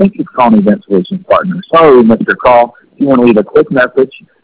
Thank you for calling Event Solutions Partners. Sorry we missed your call. If you want to leave a quick message,